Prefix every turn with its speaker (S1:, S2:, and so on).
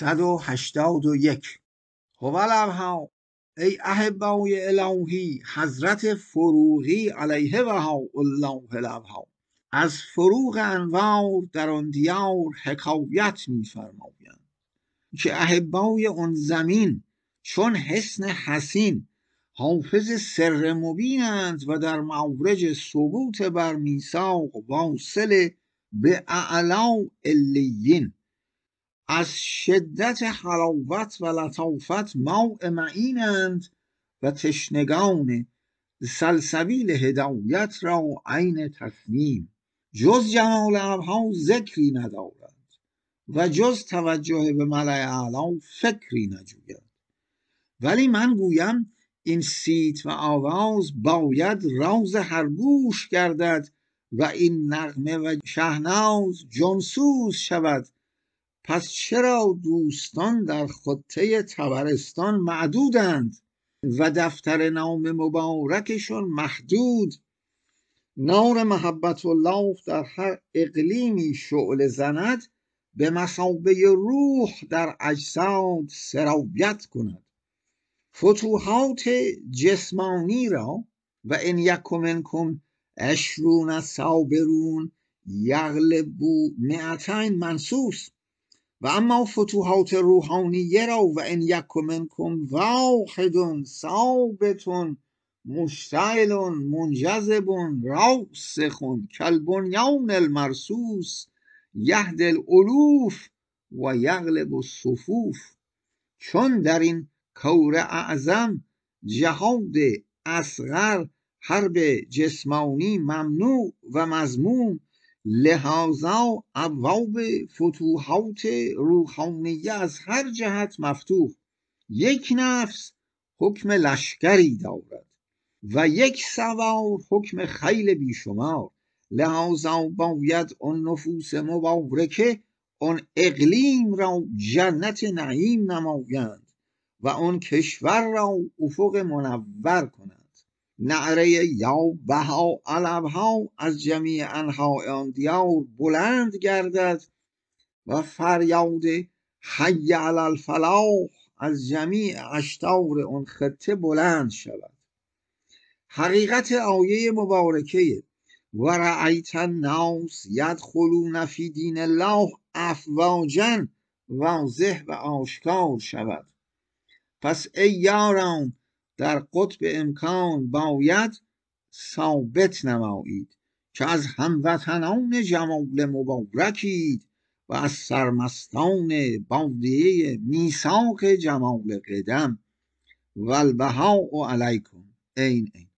S1: 181 هوالبها. ای احبای الهی حضرت فروغی علیه بها الله الابها از فروغ انوار در آن دیار حکایت می‌فرمایند که احبای آن زمین چون حصن حصین حافظ سر مبینند و در مورج ثبوت بر میثاق واصل به اعلی علیین. از شدت حلاوت و لطافت ماء معینند و تشنگان سلسبیل هدایت را عین تسنیم. جز جمال ابها ذکری ندارد و جز توجه به ملأ اعلی فکری نجوید. ولی من گویم این صیت و آواز باید راز هر گوش گردد و این نغمه و شهناز جانسوز شود. پس چرا دوستان در خطه طبرستان معدودند و دفتر نام مبارکشون محدود؟ نار محبت الله در هر اقلیمی شعله زند، به مثابه روح در اجساد سرایت کند. فتوحات جسمانی را و ان یک منکم 20 صابرون یغلبوا 200 منصوص، و اما فتوحات روحانیه را و ان یک منکم واحد ثابت مشتعل منجذب راسخ کالبنیان المرصوص یهدی الالوف و یغلب الصفوف. چون در این کور اعظم جهاد اصغر حرب جسمانی ممنوع و مذموم، لحاظا ابواب فتوحات روحانیه از هر جهت مفتوح. یک نفس حکم لشکری دارد و یک سوار حکم خیل بیشمار. لحاظا باید آن نفوس مبارکه آن اقلیم را جنت نعیم نمایند و آن کشور را افق منور کنند. نعره یا بها الابها از جمیع انحاء آن دیار بلند گردد و فریاد حی علی الفلاح از جمیع اشطار آن خطه بلند شود. حقیقت آیه مبارکه و رأیت الناس یدخلون فی دین الله افواجا واضح و آشکار شود. پس ای یاران در قطب امکان باید ثابت نمایید که از هموطنان جمال مبارکید و از سرمستان بادیه میثاق جمال قدم. والبهاء علیکم. این